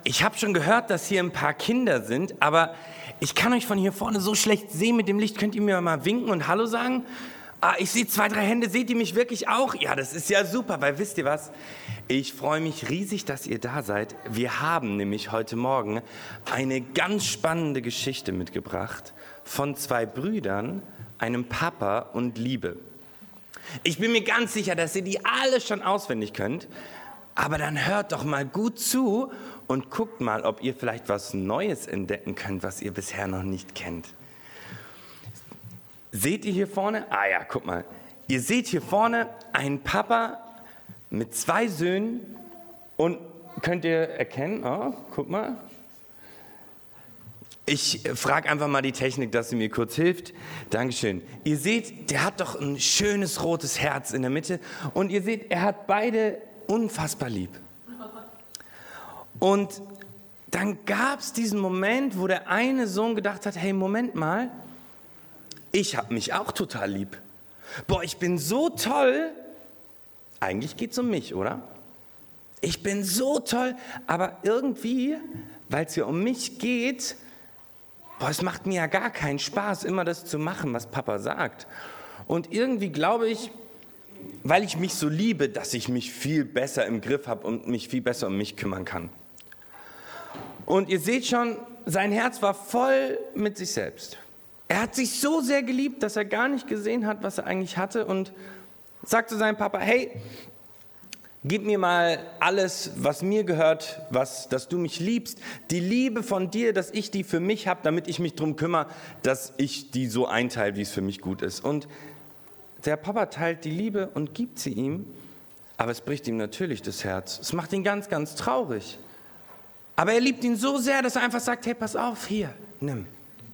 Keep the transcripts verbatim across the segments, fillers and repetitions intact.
ich habe schon gehört, dass hier ein paar Kinder sind, aber ich kann euch von hier vorne so schlecht sehen mit dem Licht. Könnt ihr mir mal winken und Hallo sagen? Ah, ich sehe zwei, drei Hände. Seht ihr mich wirklich auch? Ja, das ist ja super, weil wisst ihr was? Ich freue mich riesig, dass ihr da seid. Wir haben nämlich heute Morgen eine ganz spannende Geschichte mitgebracht von zwei Brüdern, einem Papa und Liebe. Ich bin mir ganz sicher, dass ihr die alle schon auswendig könnt, aber dann hört doch mal gut zu und guckt mal, ob ihr vielleicht was Neues entdecken könnt, was ihr bisher noch nicht kennt. Seht ihr hier vorne? Ah ja, guck mal. Ihr seht hier vorne einen Papa mit zwei Söhnen und könnt ihr erkennen, oh, guck mal. Ich frage einfach mal die Technik, dass sie mir kurz hilft. Dankeschön. Ihr seht, der hat doch ein schönes rotes Herz in der Mitte und ihr seht, er hat beide unfassbar lieb. Und dann gab es diesen Moment, wo der eine Sohn gedacht hat, hey, Moment mal, ich habe mich auch total lieb. Boah, ich bin so toll. Eigentlich geht es um mich, oder? Ich bin so toll, aber irgendwie, weil es ja um mich geht, boah, es macht mir ja gar keinen Spaß, immer das zu machen, was Papa sagt. Und irgendwie glaube ich, weil ich mich so liebe, dass ich mich viel besser im Griff habe und mich viel besser um mich kümmern kann. Und ihr seht schon, sein Herz war voll mit sich selbst. Er hat sich so sehr geliebt, dass er gar nicht gesehen hat, was er eigentlich hatte und sagt zu seinem Papa, hey, gib mir mal alles, was mir gehört, was, dass du mich liebst, die Liebe von dir, dass ich die für mich habe, damit ich mich darum kümmere, dass ich die so einteile, wie es für mich gut ist. Und der Papa teilt die Liebe und gibt sie ihm, aber es bricht ihm natürlich das Herz. Es macht ihn ganz, ganz traurig. Aber er liebt ihn so sehr, dass er einfach sagt, hey, pass auf, hier, nimm.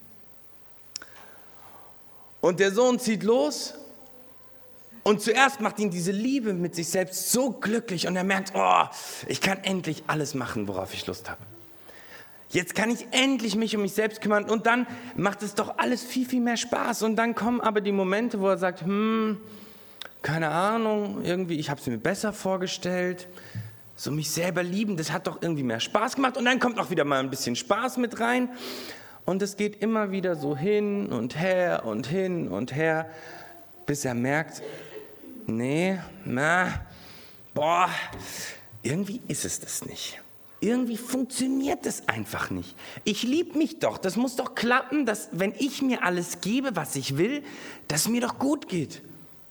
Und der Sohn zieht los und zuerst macht ihn diese Liebe mit sich selbst so glücklich und er merkt, oh, ich kann endlich alles machen, worauf ich Lust habe. Jetzt kann ich endlich mich um mich selbst kümmern und dann macht es doch alles viel, viel mehr Spaß. Und dann kommen aber die Momente, wo er sagt, hm, keine Ahnung, irgendwie, ich habe es mir besser vorgestellt. So mich selber lieben, das hat doch irgendwie mehr Spaß gemacht. Und dann kommt auch wieder mal ein bisschen Spaß mit rein. Und es geht immer wieder so hin und her und hin und her, bis er merkt, nee, na, boah, irgendwie ist es das nicht. Irgendwie funktioniert das einfach nicht. Ich liebe mich doch, das muss doch klappen, dass wenn ich mir alles gebe, was ich will, dass es mir doch gut geht.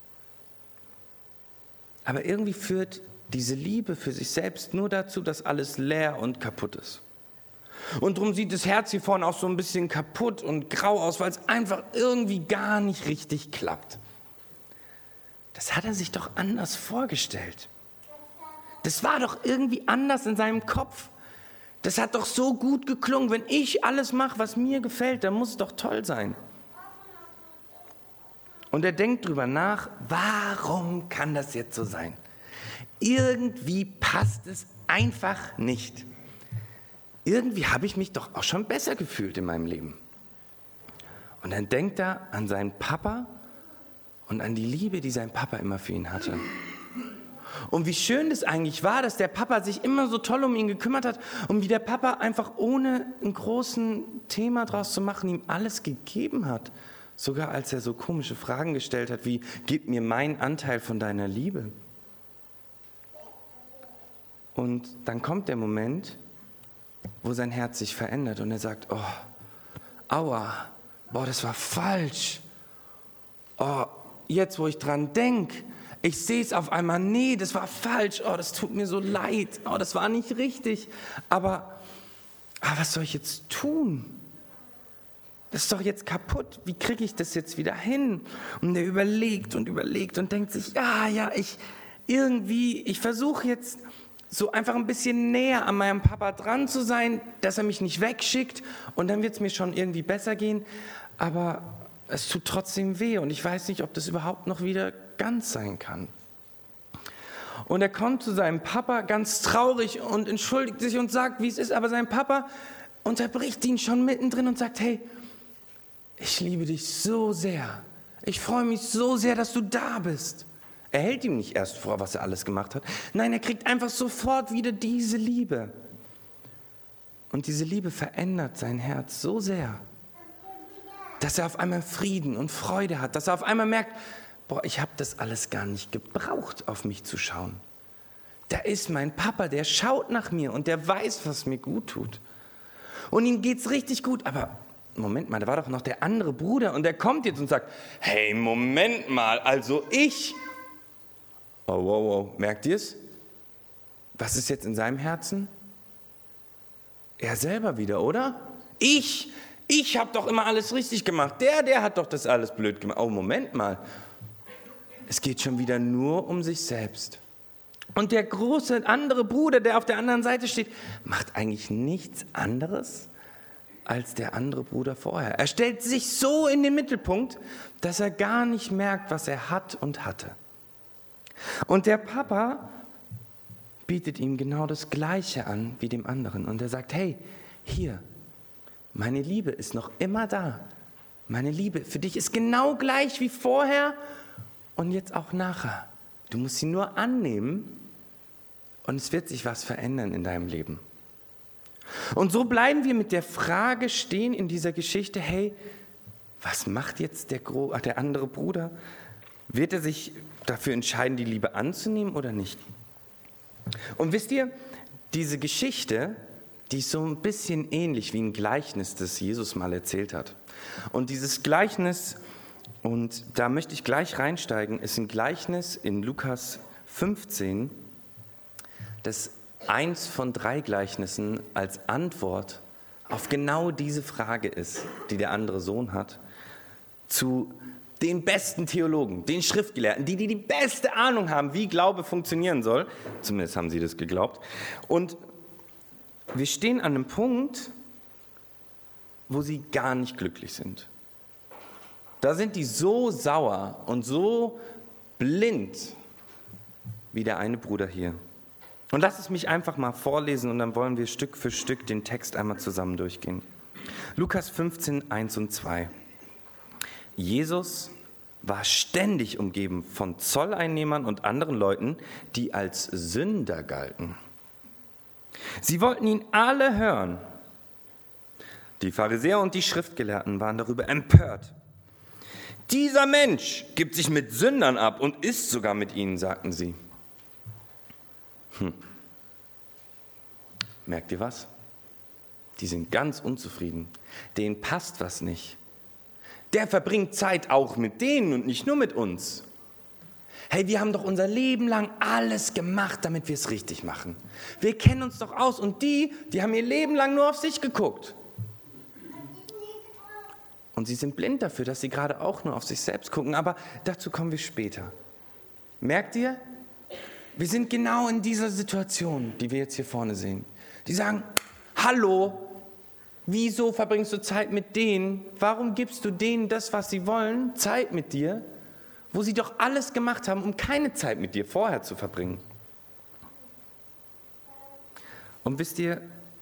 Aber irgendwie führt diese Liebe für sich selbst nur dazu, dass alles leer und kaputt ist. Und darum sieht das Herz hier vorne auch so ein bisschen kaputt und grau aus, weil es einfach irgendwie gar nicht richtig klappt. Das hat er sich doch anders vorgestellt. Das war doch irgendwie anders in seinem Kopf. Das hat doch so gut geklungen. Wenn ich alles mache, was mir gefällt, dann muss es doch toll sein. Und er denkt drüber nach, warum kann das jetzt so sein? Irgendwie passt es einfach nicht. Irgendwie habe ich mich doch auch schon besser gefühlt in meinem Leben. Und dann denkt er an seinen Papa und an die Liebe, die sein Papa immer für ihn hatte. Und wie schön das eigentlich war, dass der Papa sich immer so toll um ihn gekümmert hat und wie der Papa einfach ohne ein großes Thema draus zu machen, ihm alles gegeben hat. Sogar als er so komische Fragen gestellt hat, wie, gib mir meinen Anteil von deiner Liebe. Und dann kommt der Moment, wo sein Herz sich verändert und er sagt, oh, aua, boah, das war falsch. Oh, jetzt, wo ich dran denke, ich sehe es auf einmal, nee, das war falsch, oh, das tut mir so leid, oh, das war nicht richtig. Aber, aber was soll ich jetzt tun? Das ist doch jetzt kaputt, wie kriege ich das jetzt wieder hin? Und er überlegt und überlegt und denkt sich, ja, ja, ich irgendwie, ich versuche jetzt so einfach ein bisschen näher an meinem Papa dran zu sein, dass er mich nicht wegschickt und dann wird es mir schon irgendwie besser gehen, aber es tut trotzdem weh und ich weiß nicht, ob das überhaupt noch wieder ganz sein kann. Und er kommt zu seinem Papa ganz traurig und entschuldigt sich und sagt, wie es ist, aber sein Papa unterbricht ihn schon mittendrin und sagt, hey, ich liebe dich so sehr, ich freue mich so sehr, dass du da bist. Er hält ihm nicht erst vor, was er alles gemacht hat. Nein, er kriegt einfach sofort wieder diese Liebe. Und diese Liebe verändert sein Herz so sehr, dass er auf einmal Frieden und Freude hat, dass er auf einmal merkt, boah, ich habe das alles gar nicht gebraucht, auf mich zu schauen. Da ist mein Papa, der schaut nach mir und der weiß, was mir gut tut. Und ihm geht's richtig gut, aber Moment mal, da war doch noch der andere Bruder und der kommt jetzt und sagt, hey, Moment mal, also ich. Oh, wow, wow, merkt ihr es? Was ist jetzt in seinem Herzen? Er selber wieder, oder? Ich, ich habe doch immer alles richtig gemacht. Der, der hat doch das alles blöd gemacht. Oh, Moment mal. Es geht schon wieder nur um sich selbst. Und der große andere Bruder, der auf der anderen Seite steht, macht eigentlich nichts anderes als der andere Bruder vorher. Er stellt sich so in den Mittelpunkt, dass er gar nicht merkt, was er hat und hatte. Und der Papa bietet ihm genau das Gleiche an wie dem anderen. Und er sagt, hey, hier, meine Liebe ist noch immer da. Meine Liebe für dich ist genau gleich wie vorher und jetzt auch nachher. Du musst sie nur annehmen und es wird sich was verändern in deinem Leben. Und so bleiben wir mit der Frage stehen in dieser Geschichte, hey, was macht jetzt der, Gro- der andere Bruder? Wird er sich dafür entscheiden, die Liebe anzunehmen oder nicht? Und wisst ihr, diese Geschichte, die ist so ein bisschen ähnlich wie ein Gleichnis, das Jesus mal erzählt hat. Und dieses Gleichnis, und da möchte ich gleich reinsteigen, ist ein Gleichnis in Lukas fünfzehn, das eins von drei Gleichnissen als Antwort auf genau diese Frage ist, die der andere Sohn hat, zu den besten Theologen, den Schriftgelehrten, die, die die beste Ahnung haben, wie Glaube funktionieren soll. Zumindest haben sie das geglaubt. Und wir stehen an einem Punkt, wo sie gar nicht glücklich sind. Da sind die so sauer und so blind wie der eine Bruder hier. Und lass es mich einfach mal vorlesen und dann wollen wir Stück für Stück den Text einmal zusammen durchgehen. Lukas fünfzehn, eins und zwei. Jesus war ständig umgeben von Zolleinnehmern und anderen Leuten, die als Sünder galten. Sie wollten ihn alle hören. Die Pharisäer und die Schriftgelehrten waren darüber empört. Dieser Mensch gibt sich mit Sündern ab und isst sogar mit ihnen, sagten sie. Hm. Merkt ihr was? Die sind ganz unzufrieden. Denen passt was nicht. Der verbringt Zeit auch mit denen und nicht nur mit uns. Hey, wir haben doch unser Leben lang alles gemacht, damit wir es richtig machen. Wir kennen uns doch aus und die, die haben ihr Leben lang nur auf sich geguckt. Und sie sind blind dafür, dass sie gerade auch nur auf sich selbst gucken, aber dazu kommen wir später. Merkt ihr? Wir sind genau in dieser Situation, die wir jetzt hier vorne sehen. Die sagen, hallo, wieso verbringst du Zeit mit denen? Warum gibst du denen das, was sie wollen, Zeit mit dir, wo sie doch alles gemacht haben, um keine Zeit mit dir vorher zu verbringen? Und wisst ihr,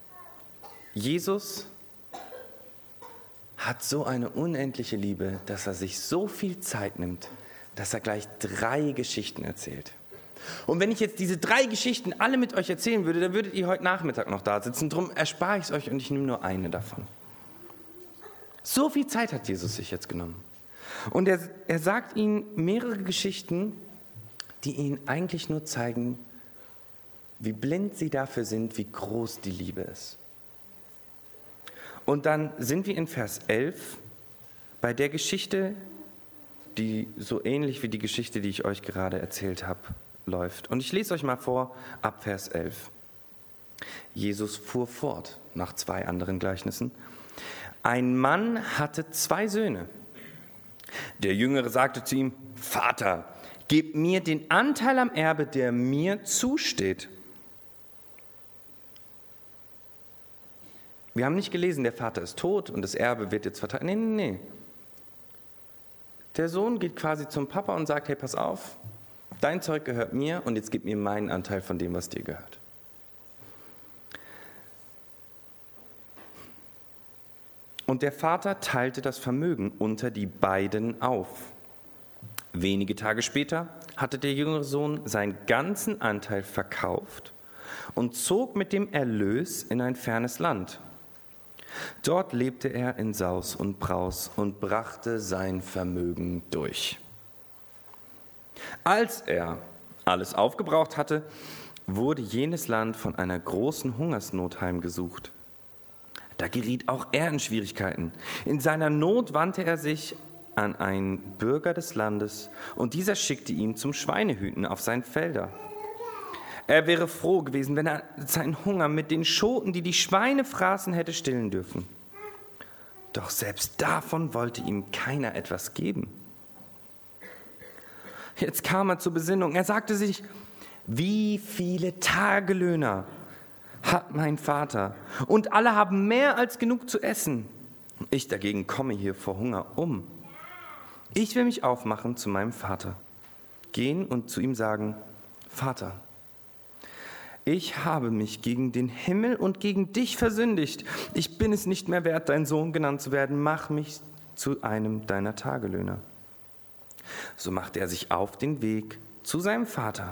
Jesus hat so eine unendliche Liebe, dass er sich so viel Zeit nimmt, dass er gleich drei Geschichten erzählt. Und wenn ich jetzt diese drei Geschichten alle mit euch erzählen würde, dann würdet ihr heute Nachmittag noch da sitzen. Drum erspare ich es euch und ich nehme nur eine davon. So viel Zeit hat Jesus sich jetzt genommen. Und er, er sagt ihnen mehrere Geschichten, die ihnen eigentlich nur zeigen, wie blind sie dafür sind, wie groß die Liebe ist. Und dann sind wir in Vers elf bei der Geschichte, die so ähnlich wie die Geschichte, die ich euch gerade erzählt habe, läuft. Und ich lese euch mal vor, ab Vers elf. Jesus fuhr fort nach zwei anderen Gleichnissen. Ein Mann hatte zwei Söhne. Der Jüngere sagte zu ihm, Vater, gib mir den Anteil am Erbe, der mir zusteht. Wir haben nicht gelesen, der Vater ist tot und das Erbe wird jetzt verteilt. Nee, nee, nee. Der Sohn geht quasi zum Papa und sagt, hey, pass auf, dein Zeug gehört mir und jetzt gib mir meinen Anteil von dem, was dir gehört. Und der Vater teilte das Vermögen unter die beiden auf. Wenige Tage später hatte der jüngere Sohn seinen ganzen Anteil verkauft und zog mit dem Erlös in ein fernes Land. Dort lebte er in Saus und Braus und brachte sein Vermögen durch. Als er alles aufgebraucht hatte, wurde jenes Land von einer großen Hungersnot heimgesucht. Da geriet auch er in Schwierigkeiten. In seiner Not wandte er sich an einen Bürger des Landes, und dieser schickte ihn zum Schweinehüten auf seine Felder. Er wäre froh gewesen, wenn er seinen Hunger mit den Schoten, die die Schweine fraßen, hätte stillen dürfen. Doch selbst davon wollte ihm keiner etwas geben. Jetzt kam er zur Besinnung. Er sagte sich: Wie viele Tagelöhner hat mein Vater, und alle haben mehr als genug zu essen. Ich dagegen komme hier vor Hunger um. Ich will mich aufmachen zu meinem Vater, gehen und zu ihm sagen: Vater, ich habe mich gegen den Himmel und gegen dich versündigt. Ich bin es nicht mehr wert, dein Sohn genannt zu werden. Mach mich zu einem deiner Tagelöhner. So machte er sich auf den Weg zu seinem Vater.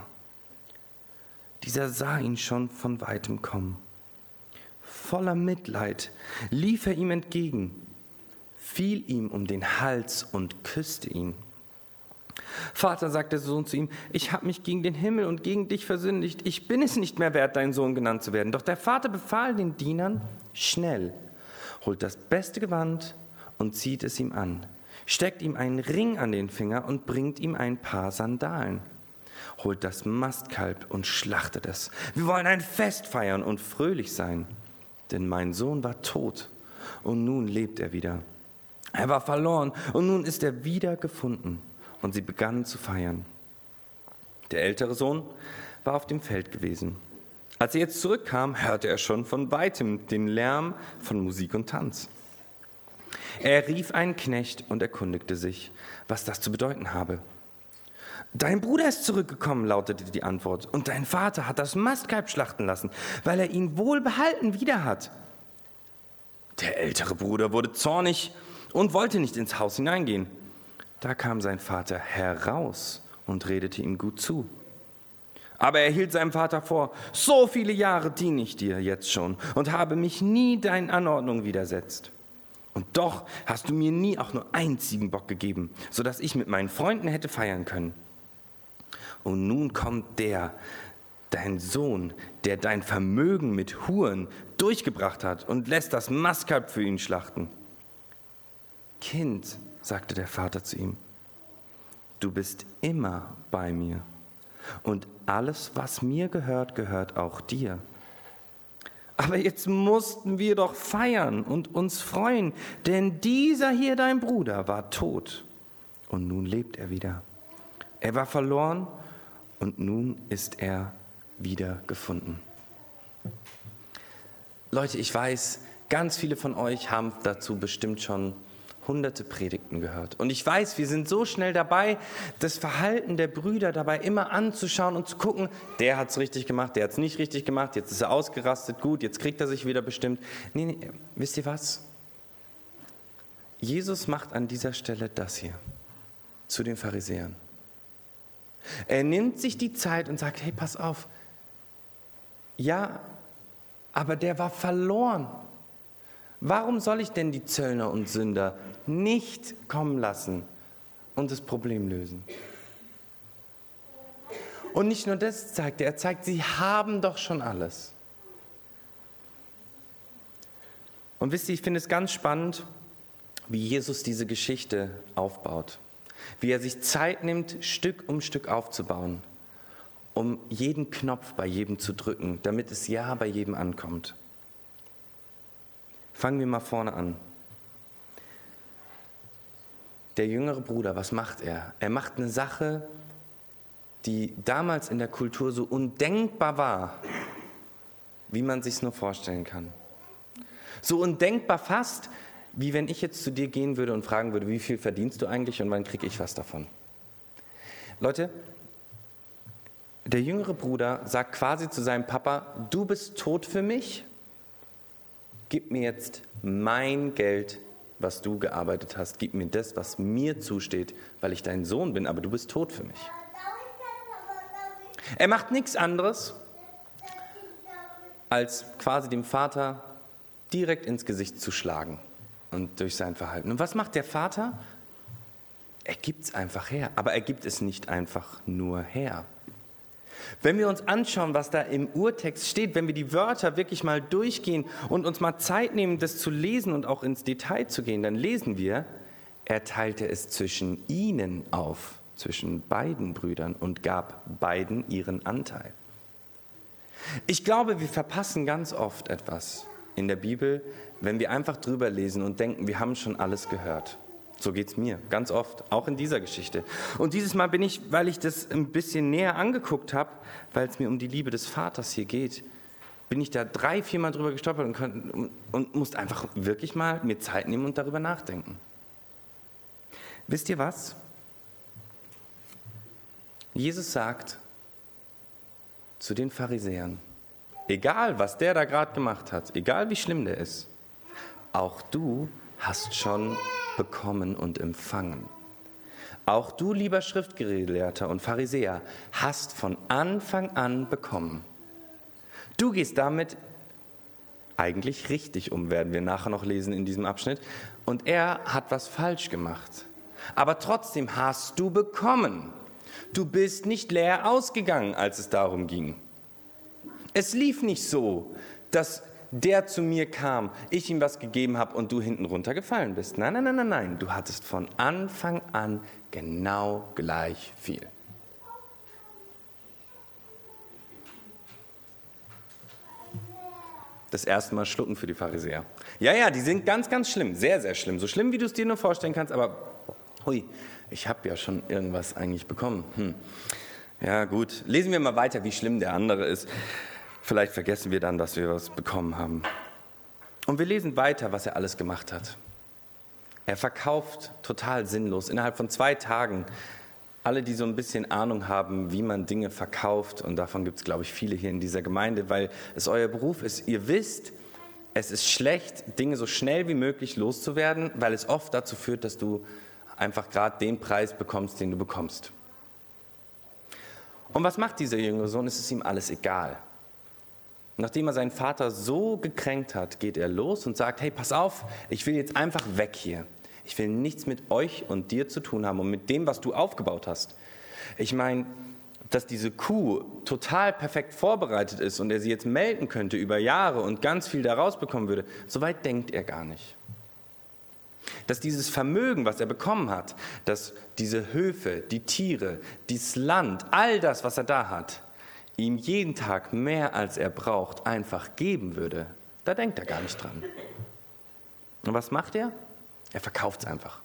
Dieser sah ihn schon von weitem kommen. Voller Mitleid lief er ihm entgegen, fiel ihm um den Hals und küsste ihn. Vater, sagte der Sohn zu ihm, ich habe mich gegen den Himmel und gegen dich versündigt. Ich bin es nicht mehr wert, dein Sohn genannt zu werden. Doch der Vater befahl den Dienern, schnell, holt das beste Gewand und zieht es ihm an, steckt ihm einen Ring an den Finger und bringt ihm ein paar Sandalen. Holt das Mastkalb und schlachtet es. Wir wollen ein Fest feiern und fröhlich sein. Denn mein Sohn war tot und nun lebt er wieder. Er war verloren und nun ist er wieder gefunden. Und sie begannen zu feiern. Der ältere Sohn war auf dem Feld gewesen. Als er jetzt zurückkam, hörte er schon von weitem den Lärm von Musik und Tanz. Er rief einen Knecht und erkundigte sich, was das zu bedeuten habe. Dein Bruder ist zurückgekommen, lautete die Antwort, und dein Vater hat das Mastkalb schlachten lassen, weil er ihn wohlbehalten wieder hat. Der ältere Bruder wurde zornig und wollte nicht ins Haus hineingehen. Da kam sein Vater heraus und redete ihm gut zu. Aber er hielt seinem Vater vor, so viele Jahre diene ich dir jetzt schon und habe mich nie deinen Anordnungen widersetzt. Und doch hast du mir nie auch nur einen Ziegenbock gegeben, sodass ich mit meinen Freunden hätte feiern können. Und nun kommt der, dein Sohn, der dein Vermögen mit Huren durchgebracht hat und lässt das Mastkalb für ihn schlachten. Kind, sagte der Vater zu ihm, du bist immer bei mir und alles, was mir gehört, gehört auch dir. Aber jetzt mussten wir doch feiern und uns freuen, denn dieser hier, dein Bruder, war tot und nun lebt er wieder. Er war verloren und nun ist er wieder gefunden. Leute, ich weiß, ganz viele von euch haben dazu bestimmt schon hunderte Predigten gehört. Und ich weiß, wir sind so schnell dabei, das Verhalten der Brüder dabei immer anzuschauen und zu gucken, der hat es richtig gemacht, der hat es nicht richtig gemacht, jetzt ist er ausgerastet, gut, jetzt kriegt er sich wieder bestimmt. Nee, nee, wisst ihr was? Jesus macht an dieser Stelle das hier zu den Pharisäern. Er nimmt sich die Zeit und sagt, hey, pass auf, ja, aber der war verloren. Warum soll ich denn die Zöllner und Sünder nicht kommen lassen und das Problem lösen? Und nicht nur das zeigt er, er zeigt, sie haben doch schon alles. Und wisst ihr, ich finde es ganz spannend, wie Jesus diese Geschichte aufbaut. Wie er sich Zeit nimmt, Stück um Stück aufzubauen, um jeden Knopf bei jedem zu drücken, damit es ja bei jedem ankommt. Fangen wir mal vorne an. Der jüngere Bruder, was macht er? Er macht eine Sache, die damals in der Kultur so undenkbar war, wie man sich es nur vorstellen kann. So undenkbar fast, wie wenn ich jetzt zu dir gehen würde und fragen würde, wie viel verdienst du eigentlich und wann kriege ich was davon? Leute, der jüngere Bruder sagt quasi zu seinem Papa, du bist tot für mich, gib mir jetzt mein Geld, was du gearbeitet hast. Gib mir das, was mir zusteht, weil ich dein Sohn bin, aber du bist tot für mich. Er macht nichts anderes, als quasi dem Vater direkt ins Gesicht zu schlagen und durch sein Verhalten. Und was macht der Vater? Er gibt es einfach her, aber er gibt es nicht einfach nur her. Wenn wir uns anschauen, was da im Urtext steht, wenn wir die Wörter wirklich mal durchgehen und uns mal Zeit nehmen, das zu lesen und auch ins Detail zu gehen, dann lesen wir, er teilte es zwischen ihnen auf, zwischen beiden Brüdern und gab beiden ihren Anteil. Ich glaube, wir verpassen ganz oft etwas in der Bibel, wenn wir einfach drüber lesen und denken, wir haben schon alles gehört. So geht es mir, ganz oft, auch in dieser Geschichte. Und dieses Mal bin ich, weil ich das ein bisschen näher angeguckt habe, weil es mir um die Liebe des Vaters hier geht, bin ich da drei, vier Mal drüber gestolpert und, kann, und musste einfach wirklich mal mir Zeit nehmen und darüber nachdenken. Wisst ihr was? Jesus sagt zu den Pharisäern, egal was der da gerade gemacht hat, egal wie schlimm der ist, auch du hast schon bekommen und empfangen. Auch du, lieber Schriftgelehrter und Pharisäer, hast von Anfang an bekommen. Du gehst damit eigentlich richtig um, werden wir nachher noch lesen in diesem Abschnitt. Und er hat was falsch gemacht. Aber trotzdem hast du bekommen. Du bist nicht leer ausgegangen, als es darum ging. Es lief nicht so, dass der zu mir kam, ich ihm was gegeben habe und du hinten runtergefallen bist. Nein, nein, nein, nein, nein. Du hattest von Anfang an genau gleich viel. Das erste Mal schlucken für die Pharisäer. Ja, ja, die sind ganz, ganz schlimm. Sehr, sehr schlimm. So schlimm, wie du es dir nur vorstellen kannst. Aber, hui, ich habe ja schon irgendwas eigentlich bekommen. Hm. Ja, gut. Lesen wir mal weiter, wie schlimm der andere ist. Vielleicht vergessen wir dann, dass wir was bekommen haben. Und wir lesen weiter, was er alles gemacht hat. Er verkauft total sinnlos, innerhalb von zwei Tagen. Alle, die so ein bisschen Ahnung haben, wie man Dinge verkauft, und davon gibt es, glaube ich, viele hier in dieser Gemeinde, weil es euer Beruf ist. Ihr wisst, es ist schlecht, Dinge so schnell wie möglich loszuwerden, weil es oft dazu führt, dass du einfach gerade den Preis bekommst, den du bekommst. Und was macht dieser jüngere Sohn? Es ist ihm alles egal. Nachdem er seinen Vater so gekränkt hat, geht er los und sagt, hey, pass auf, ich will jetzt einfach weg hier. Ich will nichts mit euch und dir zu tun haben und mit dem, was du aufgebaut hast. Ich meine, dass diese Kuh total perfekt vorbereitet ist und er sie jetzt melken könnte über Jahre und ganz viel da rausbekommen würde, so weit denkt er gar nicht. Dass dieses Vermögen, was er bekommen hat, dass diese Höfe, die Tiere, dieses Land, all das, was er da hat, ihm jeden Tag mehr als er braucht, einfach geben würde, da denkt er gar nicht dran. Und was macht er? Er verkauft es einfach.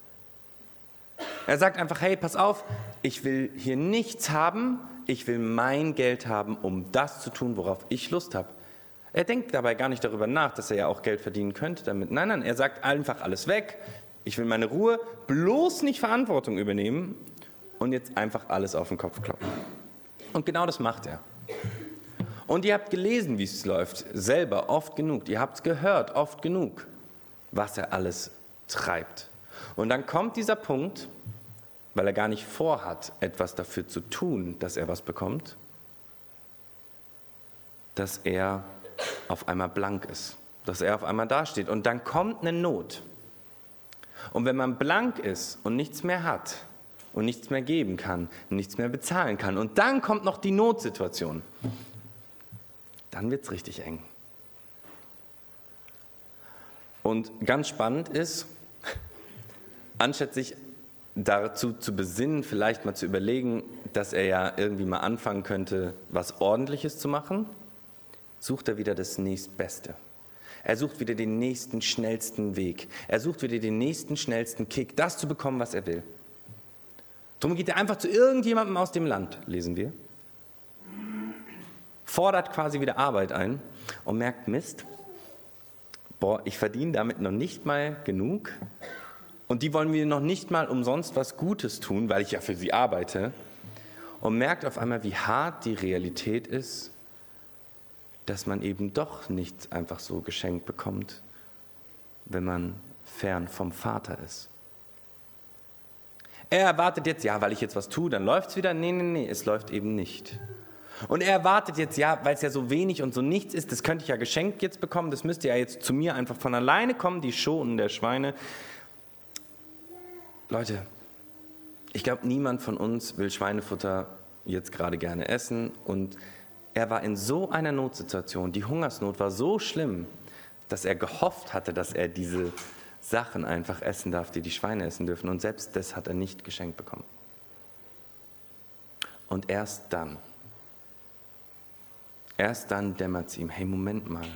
Er sagt einfach, hey, pass auf, ich will hier nichts haben, ich will mein Geld haben, um das zu tun, worauf ich Lust habe. Er denkt dabei gar nicht darüber nach, dass er ja auch Geld verdienen könnte damit. Nein, nein, er sagt einfach alles weg, ich will meine Ruhe, bloß nicht Verantwortung übernehmen und jetzt einfach alles auf den Kopf kloppen. Und genau das macht er. Und ihr habt gelesen, wie es läuft, selber oft genug. Ihr habt es gehört, oft genug, was er alles treibt. Und dann kommt dieser Punkt, weil er gar nicht vorhat, etwas dafür zu tun, dass er was bekommt, dass er auf einmal blank ist, dass er auf einmal dasteht. Und dann kommt eine Not. Und wenn man blank ist und nichts mehr hat, und nichts mehr geben kann, nichts mehr bezahlen kann. Und dann kommt noch die Notsituation. Dann wird es richtig eng. Und ganz spannend ist, anstatt sich dazu zu besinnen, vielleicht mal zu überlegen, dass er ja irgendwie mal anfangen könnte, was Ordentliches zu machen, sucht er wieder das Nächstbeste. Er sucht wieder den nächsten, schnellsten Weg. Er sucht wieder den nächsten, schnellsten Kick, das zu bekommen, was er will. Darum geht er einfach zu irgendjemandem aus dem Land, lesen wir, fordert quasi wieder Arbeit ein und merkt, Mist, boah, ich verdiene damit noch nicht mal genug und die wollen mir noch nicht mal umsonst was Gutes tun, weil ich ja für sie arbeite, und merkt auf einmal, wie hart die Realität ist, dass man eben doch nichts einfach so geschenkt bekommt, wenn man fern vom Vater ist. Er erwartet jetzt, ja, weil ich jetzt was tue, dann läuft es wieder. Nee, nee, nee, es läuft eben nicht. Und er erwartet jetzt, ja, weil es ja so wenig und so nichts ist, das könnte ich ja geschenkt jetzt bekommen, das müsste ja jetzt zu mir einfach von alleine kommen, die Schoten der Schweine. Leute, ich glaube, niemand von uns will Schweinefutter jetzt gerade gerne essen. Und er war in so einer Notsituation, die Hungersnot war so schlimm, dass er gehofft hatte, dass er diese Sachen einfach essen darf, die die Schweine essen dürfen. Und selbst das hat er nicht geschenkt bekommen. Und erst dann, erst dann dämmert es ihm, hey, Moment mal.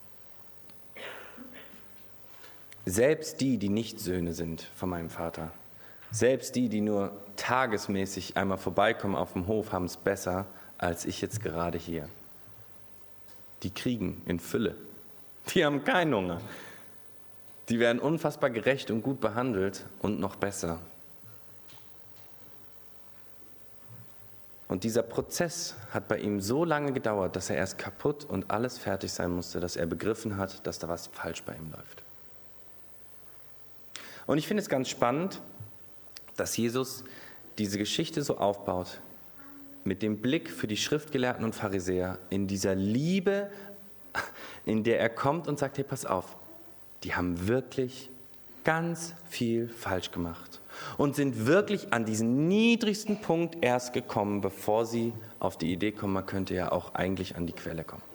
Selbst die, die nicht Söhne sind von meinem Vater, selbst die, die nur tagesmäßig einmal vorbeikommen auf dem Hof, haben es besser als ich jetzt gerade hier. Die kriegen in Fülle. Die haben keinen Hunger. Die werden unfassbar gerecht und gut behandelt und noch besser. Und dieser Prozess hat bei ihm so lange gedauert, dass er erst kaputt und alles fertig sein musste, dass er begriffen hat, dass da was falsch bei ihm läuft. Und ich finde es ganz spannend, dass Jesus diese Geschichte so aufbaut, mit dem Blick für die Schriftgelehrten und Pharisäer, in dieser Liebe, in der er kommt und sagt, hey, pass auf, die haben wirklich ganz viel falsch gemacht und sind wirklich an diesen niedrigsten Punkt erst gekommen, bevor sie auf die Idee kommen, man könnte ja auch eigentlich an die Quelle kommen.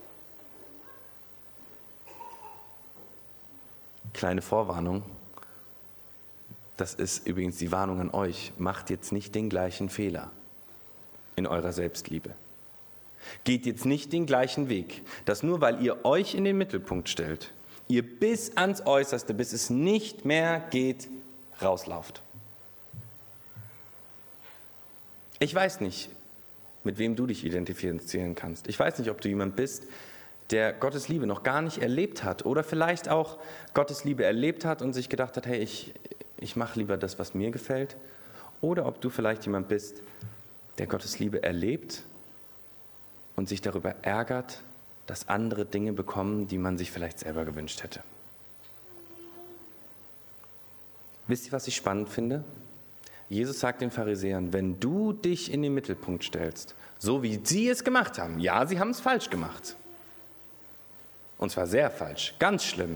Kleine Vorwarnung. Das ist übrigens die Warnung an euch. Macht jetzt nicht den gleichen Fehler in eurer Selbstliebe. Geht jetzt nicht den gleichen Weg, dass nur weil ihr euch in den Mittelpunkt stellt, ihr bis ans Äußerste, bis es nicht mehr geht, rauslauft. Ich weiß nicht, mit wem du dich identifizieren kannst. Ich weiß nicht, ob du jemand bist, der Gottes Liebe noch gar nicht erlebt hat oder vielleicht auch Gottes Liebe erlebt hat und sich gedacht hat, hey, ich Ich mache lieber das, was mir gefällt. Oder ob du vielleicht jemand bist, der Gottes Liebe erlebt und sich darüber ärgert, dass andere Dinge bekommen, die man sich vielleicht selber gewünscht hätte. Wisst ihr, was ich spannend finde? Jesus sagt den Pharisäern, wenn du dich in den Mittelpunkt stellst, so wie sie es gemacht haben, ja, sie haben es falsch gemacht. Und zwar sehr falsch, ganz schlimm.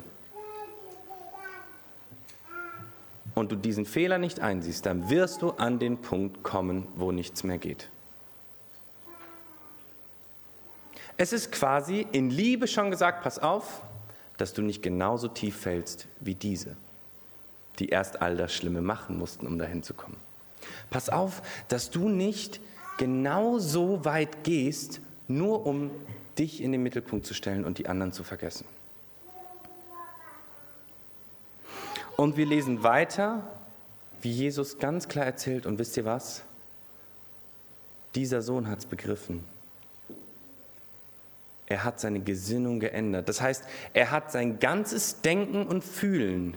Und du diesen Fehler nicht einsiehst, dann wirst du an den Punkt kommen, wo nichts mehr geht. Es ist quasi in Liebe schon gesagt, pass auf, dass du nicht genauso tief fällst wie diese, die erst all das Schlimme machen mussten, um dahin zu kommen. Pass auf, dass du nicht genau so weit gehst, nur um dich in den Mittelpunkt zu stellen und die anderen zu vergessen. Und wir lesen weiter, wie Jesus ganz klar erzählt, und wisst ihr was? Dieser Sohn hat es begriffen. Er hat seine Gesinnung geändert. Das heißt, er hat sein ganzes Denken und Fühlen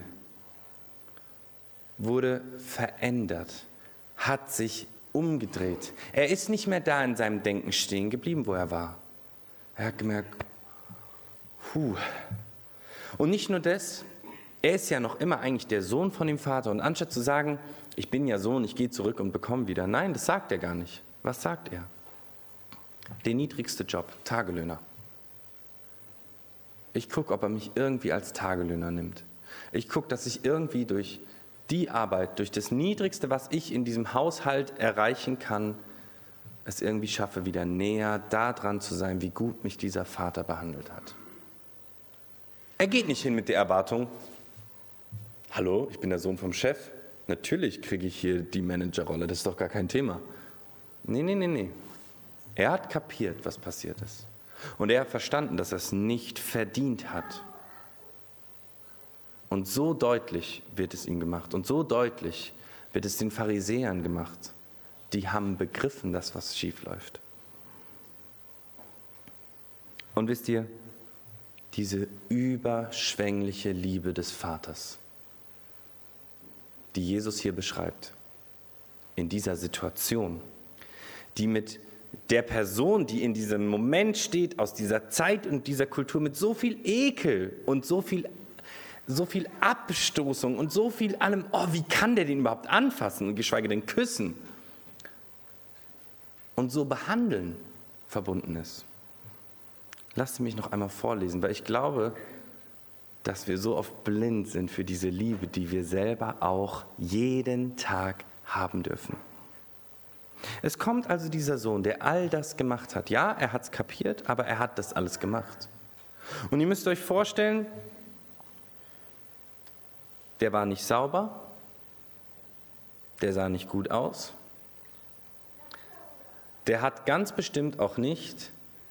wurde verändert, hat sich umgedreht. Er ist nicht mehr da in seinem Denken stehen geblieben, wo er war. Er hat gemerkt, puh. Und nicht nur das, er ist ja noch immer eigentlich der Sohn von dem Vater. Und anstatt zu sagen, ich bin ja Sohn, ich gehe zurück und bekomme wieder. Nein, das sagt er gar nicht. Was sagt er? Der niedrigste Job, Tagelöhner. Ich gucke, ob er mich irgendwie als Tagelöhner nimmt. Ich gucke, dass ich irgendwie durch die Arbeit, durch das Niedrigste, was ich in diesem Haushalt erreichen kann, es irgendwie schaffe, wieder näher daran zu sein, wie gut mich dieser Vater behandelt hat. Er geht nicht hin mit der Erwartung, hallo, ich bin der Sohn vom Chef, natürlich kriege ich hier die Managerrolle, das ist doch gar kein Thema. Nee, nee, nee, nee. Er hat kapiert, was passiert ist. Und er hat verstanden, dass er es nicht verdient hat. Und so deutlich wird es ihm gemacht. Und so deutlich wird es den Pharisäern gemacht. Die haben begriffen, dass was schief läuft. Und wisst ihr, diese überschwängliche Liebe des Vaters, die Jesus hier beschreibt, in dieser Situation, die mit der Person, die in diesem Moment steht, aus dieser Zeit und dieser Kultur mit so viel Ekel und so viel, so viel Abstoßung und so viel allem, oh, wie kann der den überhaupt anfassen und geschweige denn küssen und so behandeln, verbunden ist. Lasst mich noch einmal vorlesen, weil ich glaube, dass wir so oft blind sind für diese Liebe, die wir selber auch jeden Tag haben dürfen. Es kommt also dieser Sohn, der all das gemacht hat. Ja, er hat es kapiert, aber er hat das alles gemacht. Und ihr müsst euch vorstellen, der war nicht sauber, der sah nicht gut aus, der hat ganz bestimmt auch nicht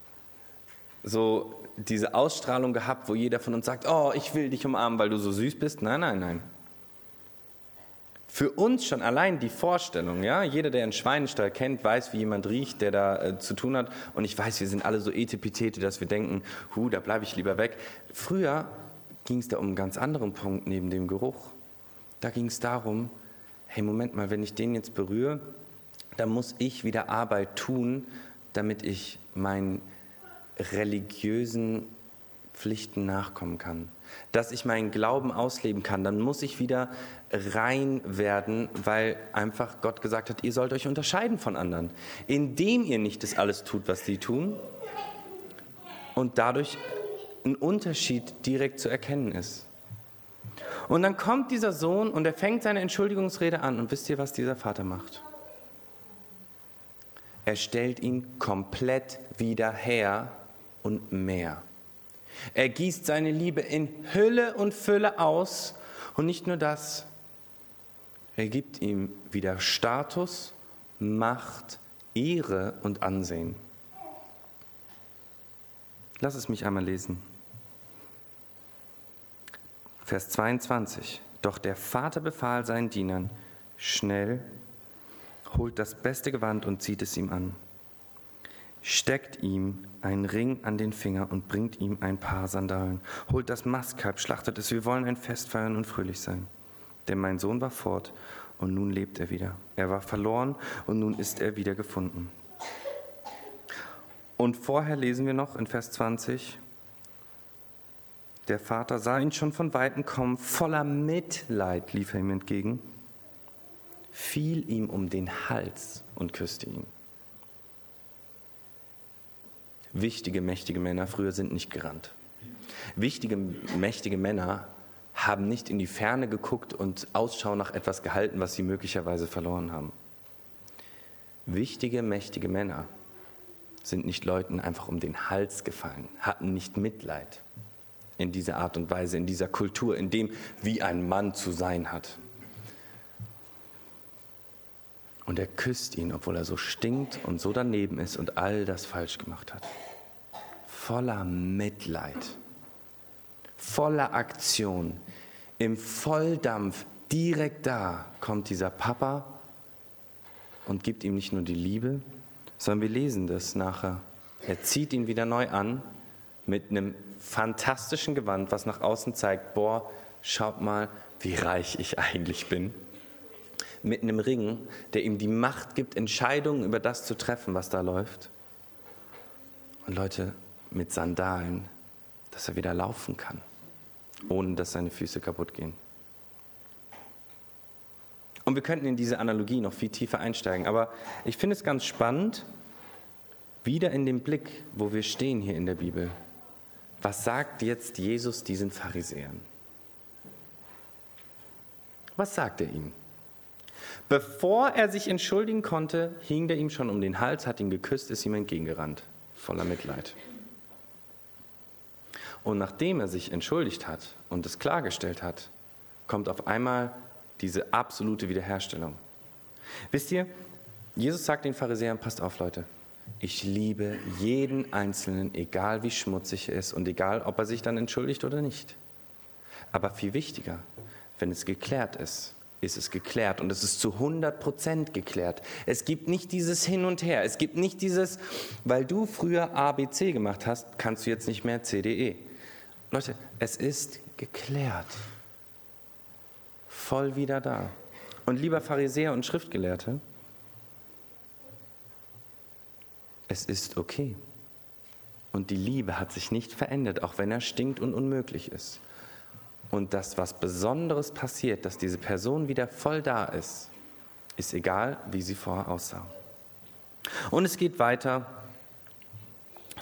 so diese Ausstrahlung gehabt, wo jeder von uns sagt, oh, ich will dich umarmen, weil du so süß bist. Nein, nein, nein. Für uns schon allein die Vorstellung, ja, jeder, der einen Schweinestall kennt, weiß, wie jemand riecht, der da äh, zu tun hat. Und ich weiß, wir sind alle so Etepetete, dass wir denken, hu, da bleibe ich lieber weg. Früher ging es da um einen ganz anderen Punkt neben dem Geruch. Da ging es darum, hey, Moment mal, wenn ich den jetzt berühre, dann muss ich wieder Arbeit tun, damit ich meinen religiösen Pflichten nachkommen kann. Dass ich meinen Glauben ausleben kann, dann muss ich wieder rein werden, weil einfach Gott gesagt hat, ihr sollt euch unterscheiden von anderen, indem ihr nicht das alles tut, was sie tun und dadurch ein Unterschied direkt zu erkennen ist. Und dann kommt dieser Sohn und er fängt seine Entschuldigungsrede an und wisst ihr, was dieser Vater macht? Er stellt ihn komplett wieder her und mehr. Er gießt seine Liebe in Hülle und Fülle aus und nicht nur das, er gibt ihm wieder Status, Macht, Ehre und Ansehen. Lass es mich einmal lesen. Vers zweiundzwanzig. Doch der Vater befahl seinen Dienern, schnell, holt das beste Gewand und zieht es ihm an. Steckt ihm einen Ring an den Finger und bringt ihm ein paar Sandalen. Holt das Mastkalb, schlachtet es, wir wollen ein Fest feiern und fröhlich sein. Denn mein Sohn war fort und nun lebt er wieder. Er war verloren und nun ist er wieder gefunden. Und vorher lesen wir noch in Vers zwanzig, der Vater sah ihn schon von Weitem kommen, voller Mitleid lief er ihm entgegen, fiel ihm um den Hals und küsste ihn. Wichtige, mächtige Männer früher sind nicht gerannt. Wichtige, mächtige Männer haben nicht in die Ferne geguckt und Ausschau nach etwas gehalten, was sie möglicherweise verloren haben. Wichtige, mächtige Männer sind nicht Leuten einfach um den Hals gefallen, hatten nicht Mitleid in dieser Art und Weise, in dieser Kultur, in dem, wie ein Mann zu sein hat. Und er küsst ihn, obwohl er so stinkt und so daneben ist und all das falsch gemacht hat. Voller Mitleid, voller Aktion, im Volldampf, direkt da kommt dieser Papa und gibt ihm nicht nur die Liebe, sondern wir lesen das nachher. Er zieht ihn wieder neu an mit einem fantastischen Gewand, was nach außen zeigt, boah, schaut mal, wie reich ich eigentlich bin. Mit einem Ring, der ihm die Macht gibt, Entscheidungen über das zu treffen, was da läuft. Und Leute, mit Sandalen, dass er wieder laufen kann, ohne dass seine Füße kaputt gehen. Und wir könnten in diese Analogie noch viel tiefer einsteigen, aber ich finde es ganz spannend, wieder in dem Blick, wo wir stehen hier in der Bibel. Was sagt jetzt Jesus diesen Pharisäern? Was sagt er ihm? Bevor er sich entschuldigen konnte, hing der ihm schon um den Hals, hat ihn geküsst, ist ihm entgegengerannt, voller Mitleid. Und nachdem er sich entschuldigt hat und es klargestellt hat, kommt auf einmal diese absolute Wiederherstellung. Wisst ihr, Jesus sagt den Pharisäern, passt auf Leute, ich liebe jeden Einzelnen, egal wie schmutzig er ist und egal, ob er sich dann entschuldigt oder nicht. Aber viel wichtiger, wenn es geklärt ist, ist es geklärt und es ist zu hundert Prozent geklärt. Es gibt nicht dieses Hin und Her, es gibt nicht dieses, weil du früher A, B, C gemacht hast, kannst du jetzt nicht mehr C, D, E. Leute, es ist geklärt. Voll wieder da. Und lieber Pharisäer und Schriftgelehrte, es ist okay. Und die Liebe hat sich nicht verändert, auch wenn er stinkt und unmöglich ist. Und das, was Besonderes passiert, dass diese Person wieder voll da ist, ist egal, wie sie vorher aussah. Und es geht weiter.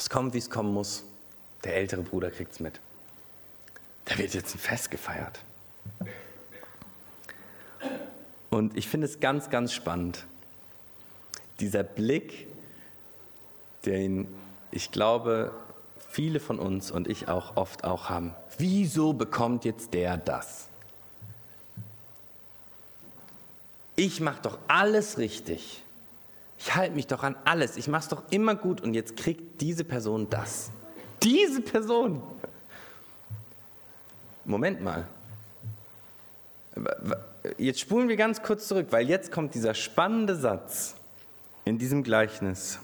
Es kommt, wie es kommen muss. Der ältere Bruder kriegt es mit. Da wird jetzt ein Fest gefeiert. Und ich finde es ganz, ganz spannend. Dieser Blick, den ich glaube, viele von uns und ich auch oft auch haben. Wieso bekommt jetzt der das? Ich mache doch alles richtig. Ich halte mich doch an alles. Ich mache es doch immer gut und jetzt kriegt diese Person das. Diese Person. Moment mal. Jetzt spulen wir ganz kurz zurück, weil jetzt kommt dieser spannende Satz in diesem Gleichnis.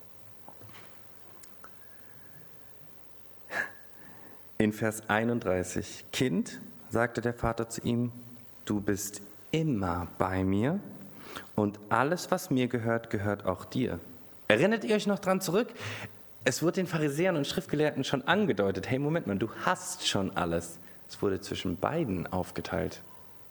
In Vers einunddreißig. Kind, sagte der Vater zu ihm, du bist immer bei mir und alles, was mir gehört, gehört auch dir. Erinnert ihr euch noch dran zurück? Es wurde den Pharisäern und Schriftgelehrten schon angedeutet, hey, Moment mal, du hast schon alles. Es wurde zwischen beiden aufgeteilt.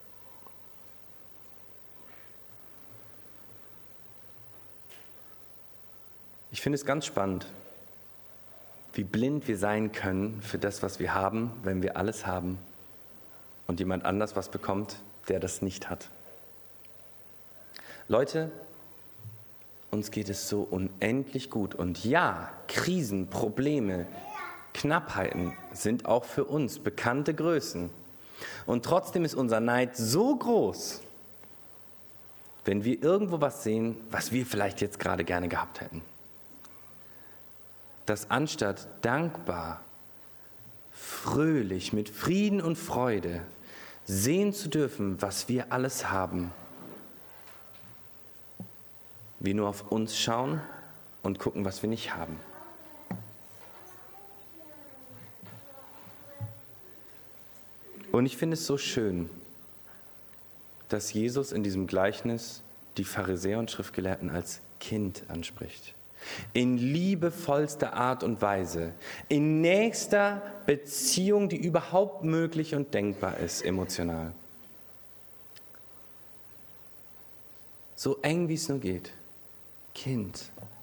Ich finde es ganz spannend, wie blind wir sein können für das, was wir haben, wenn wir alles haben und jemand anders was bekommt, der das nicht hat. Leute, uns geht es so unendlich gut. Und ja, Krisen, Probleme, Knappheiten sind auch für uns bekannte Größen. Und trotzdem ist unser Neid so groß, wenn wir irgendwo was sehen, was wir vielleicht jetzt gerade gerne gehabt hätten. Dass anstatt dankbar, fröhlich, mit Frieden und Freude sehen zu dürfen, was wir alles haben, wir nur auf uns schauen und gucken, was wir nicht haben. Und ich finde es so schön, dass Jesus in diesem Gleichnis die Pharisäer und Schriftgelehrten als Kind anspricht. In liebevollster Art und Weise, in nächster Beziehung, die überhaupt möglich und denkbar ist, emotional. So eng wie es nur geht. Kind,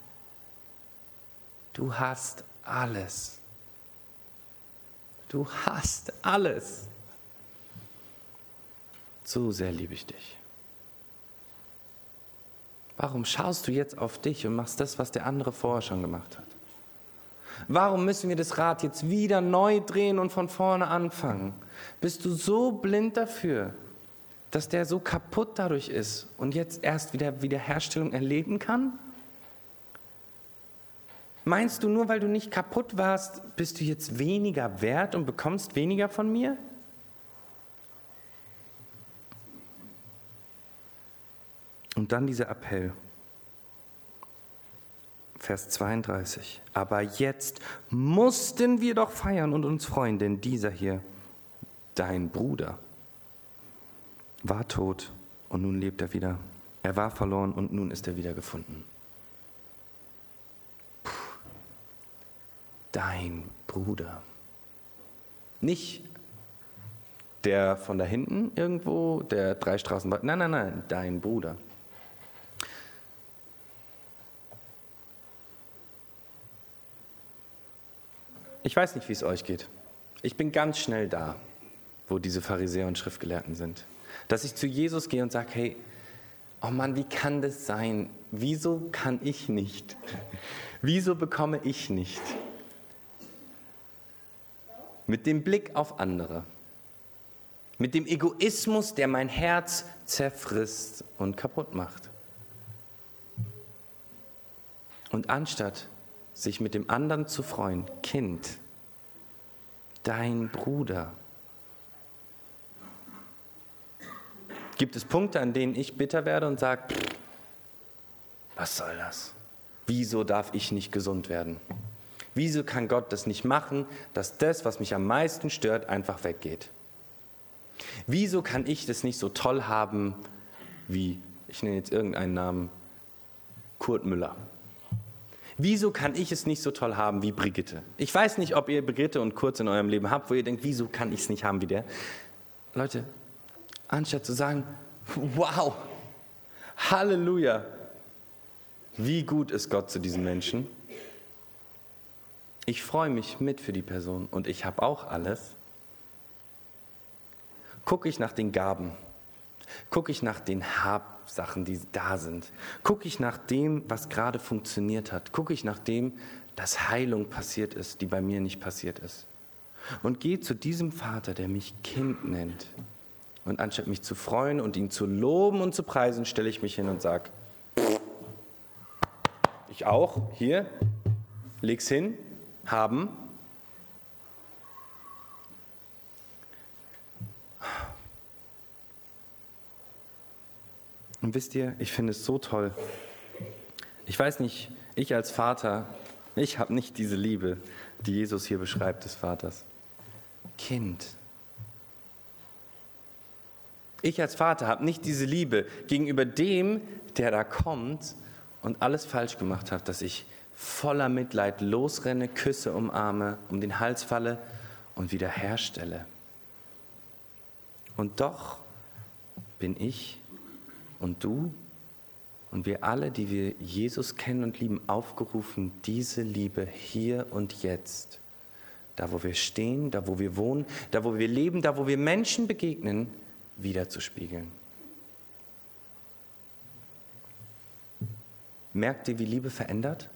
du hast alles. Du hast alles. So sehr liebe ich dich. Warum schaust du jetzt auf dich und machst das, was der andere vorher schon gemacht hat? Warum müssen wir das Rad jetzt wieder neu drehen und von vorne anfangen? Bist du so blind dafür, dass der so kaputt dadurch ist und jetzt erst wieder Wiederherstellung erleben kann? Meinst du, nur weil du nicht kaputt warst, bist du jetzt weniger wert und bekommst weniger von mir? Und dann dieser Appell, Vers zweiunddreißig. Aber jetzt mussten wir doch feiern und uns freuen, denn dieser hier, dein Bruder, war tot und nun lebt er wieder. Er war verloren und nun ist er wieder gefunden. Puh. Dein Bruder. Nicht der von da hinten irgendwo, der drei Straßen weiter. Nein, nein, nein, dein Bruder. Ich weiß nicht, wie es euch geht. Ich bin ganz schnell da, wo diese Pharisäer und Schriftgelehrten sind. Dass ich zu Jesus gehe und sage, hey, oh Mann, wie kann das sein? Wieso kann ich nicht? Wieso bekomme ich nicht? Mit dem Blick auf andere. Mit dem Egoismus, der mein Herz zerfrisst und kaputt macht. Und anstatt sich mit dem anderen zu freuen, Kind, dein Bruder. Gibt es Punkte, an denen ich bitter werde und sage, was soll das? Wieso darf ich nicht gesund werden? Wieso kann Gott das nicht machen, dass das, was mich am meisten stört, einfach weggeht? Wieso kann ich das nicht so toll haben wie, ich nenne jetzt irgendeinen Namen, Kurt Müller? Wieso kann ich es nicht so toll haben wie Brigitte? Ich weiß nicht, ob ihr Brigitte und Kurt in eurem Leben habt, wo ihr denkt, wieso kann ich es nicht haben wie der? Leute, anstatt zu sagen, wow, Halleluja, wie gut ist Gott zu diesen Menschen, Ich freue mich mit für die Person und ich habe auch alles. Gucke ich nach den Gaben, gucke ich nach den Habsachen, die da sind, gucke ich nach dem, was gerade funktioniert hat, gucke ich nach dem, dass Heilung passiert ist, die bei mir nicht passiert ist. Und gehe zu diesem Vater, der mich Kind nennt. Und anstatt mich zu freuen und ihn zu loben und zu preisen, stelle ich mich hin und sage, ich auch, hier, leg's hin, haben. Und wisst ihr, ich finde es so toll. Ich weiß nicht, ich als Vater, ich habe nicht diese Liebe, die Jesus hier beschreibt, des Vaters. Kind. Ich als Vater habe nicht diese Liebe gegenüber dem, der da kommt und alles falsch gemacht hat, dass ich voller Mitleid losrenne, Küsse umarme, um den Hals falle und wieder herstelle. Und doch bin ich und du und wir alle, die wir Jesus kennen und lieben, aufgerufen, diese Liebe hier und jetzt, da wo wir stehen, da wo wir wohnen, da wo wir leben, da wo wir Menschen begegnen, wiederzuspiegeln. Merkt ihr, wie Liebe verändert?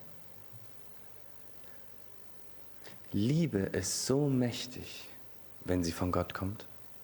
Liebe ist so mächtig, wenn sie von Gott kommt,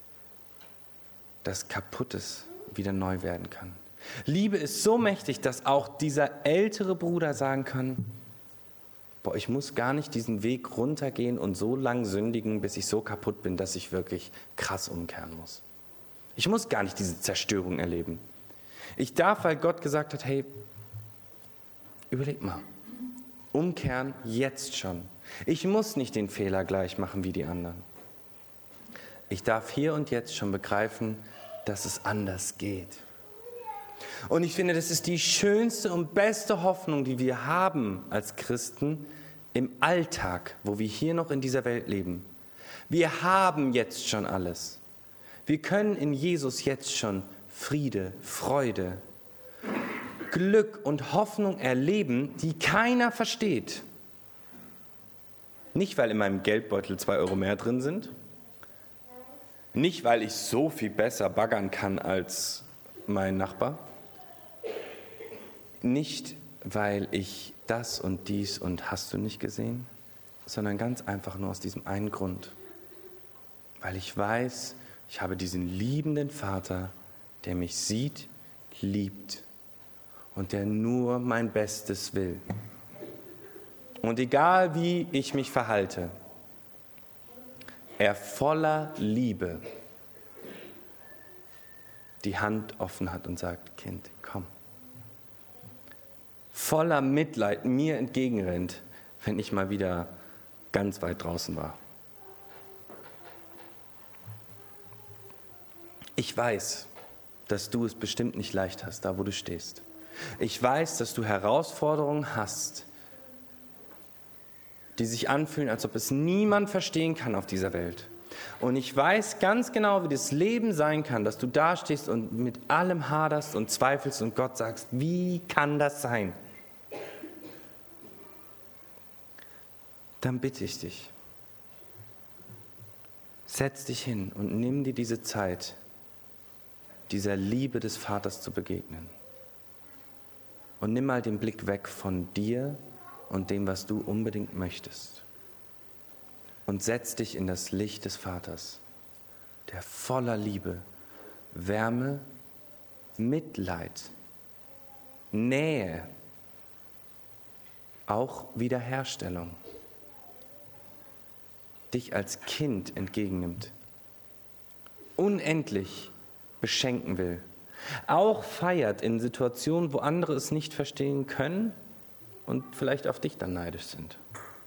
dass Kaputtes wieder neu werden kann. Liebe ist so mächtig, dass auch dieser ältere Bruder sagen kann, boah, ich muss gar nicht diesen Weg runtergehen und so lang sündigen, bis ich so kaputt bin, dass ich wirklich krass umkehren muss. Ich muss gar nicht diese Zerstörung erleben. Ich darf, weil Gott gesagt hat, hey, überleg mal, umkehren jetzt schon. Ich muss nicht den Fehler gleich machen wie die anderen. Ich darf hier und jetzt schon begreifen, dass es anders geht. Und ich finde, das ist die schönste und beste Hoffnung, die wir haben als Christen im Alltag, wo wir hier noch in dieser Welt leben. Wir haben jetzt schon alles. Wir können in Jesus jetzt schon Friede, Freude, Glück und Hoffnung erleben, die keiner versteht. Nicht, weil in meinem Geldbeutel zwei Euro mehr drin sind. Nicht, weil ich so viel besser baggern kann als mein Nachbar. Nicht, weil ich das und dies und hast du nicht gesehen, sondern ganz einfach nur aus diesem einen Grund. Weil ich weiß, ich habe diesen liebenden Vater, der mich sieht, liebt und der nur mein Bestes will. Und egal wie ich mich verhalte, er voller Liebe die Hand offen hat und sagt, Kind, komm. Voller Mitleid mir entgegenrennt, wenn ich mal wieder ganz weit draußen war. Ich weiß, dass du es bestimmt nicht leicht hast, da wo du stehst. Ich weiß, dass du Herausforderungen hast, die sich anfühlen, als ob es niemand verstehen kann auf dieser Welt. Und ich weiß ganz genau, wie das Leben sein kann, dass du da stehst und mit allem haderst und zweifelst und Gott sagst, wie kann das sein? Dann bitte ich dich, setz dich hin und nimm dir diese Zeit, dieser Liebe des Vaters zu begegnen. Und nimm mal den Blick weg von dir und dem, was du unbedingt möchtest. Und setz dich in das Licht des Vaters, der voller Liebe, Wärme, Mitleid, Nähe, auch Wiederherstellung, dich als Kind entgegennimmt, unendlich beschenken will, auch feiert in Situationen, wo andere es nicht verstehen können und vielleicht auf dich dann neidisch sind.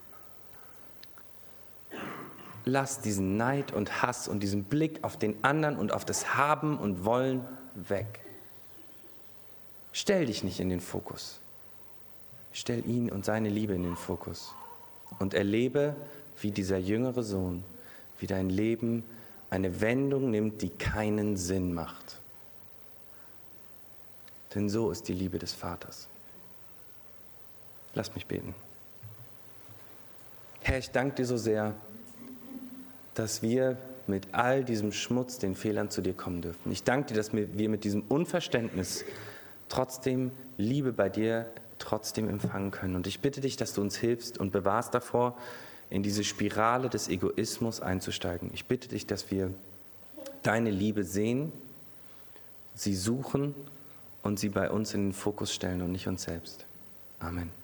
Lass diesen Neid und Hass und diesen Blick auf den anderen und auf das Haben und Wollen weg. Stell dich nicht in den Fokus. Stell ihn und seine Liebe in den Fokus und erlebe, wie dieser jüngere Sohn, wie dein Leben eine Wendung nimmt, die keinen Sinn macht. Denn so ist die Liebe des Vaters. Lass mich beten. Herr, ich danke dir so sehr, dass wir mit all diesem Schmutz, den Fehlern zu dir kommen dürfen. Ich danke dir, dass wir mit diesem Unverständnis trotzdem Liebe bei dir trotzdem empfangen können. Und ich bitte dich, dass du uns hilfst und bewahrst davor, in diese Spirale des Egoismus einzusteigen. Ich bitte dich, dass wir deine Liebe sehen, sie suchen und sie bei uns in den Fokus stellen und nicht uns selbst. Amen.